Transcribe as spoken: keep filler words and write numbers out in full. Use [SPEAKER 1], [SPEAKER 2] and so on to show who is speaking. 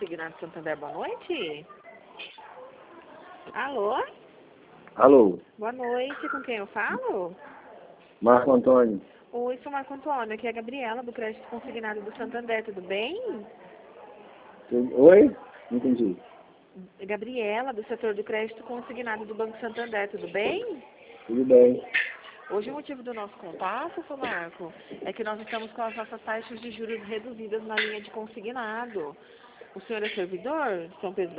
[SPEAKER 1] Consignado Santander, boa noite. Alô?
[SPEAKER 2] Alô?
[SPEAKER 1] Boa noite, com quem eu falo?
[SPEAKER 2] Marco Antônio.
[SPEAKER 1] Oi, sou Marco Antônio, aqui é a Gabriela, do Crédito Consignado do Santander, tudo bem?
[SPEAKER 2] Oi? Não entendi.
[SPEAKER 1] Gabriela, do setor do Crédito Consignado do Banco Santander, tudo bem?
[SPEAKER 2] Tudo bem.
[SPEAKER 1] Hoje o motivo do nosso contato, seu Marco, é que nós estamos com as nossas taxas de juros reduzidas na linha de consignado. O senhor é servidor, São Pedro